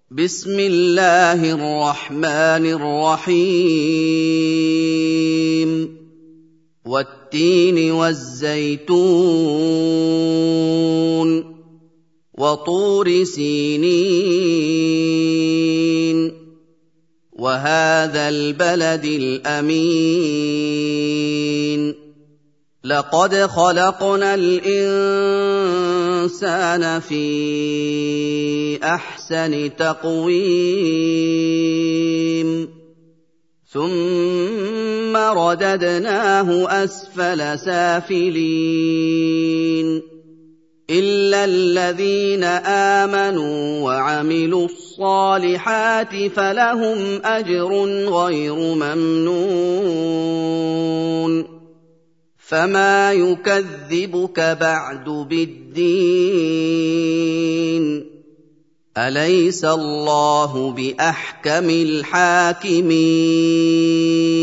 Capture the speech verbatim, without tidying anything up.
بسم الله الرحمن الرحيم والتين والزيتون وطور سينين وهذا البلد الأمين لقد خلقنا الإنسان في أحسن تقويم ثم رددناه أسفل سافلين إلا الذين آمنوا وعملوا الصالحات فلهم أجر غير ممنون فما يكذبك بعد بالدين أليس الله بأحكم الحاكمين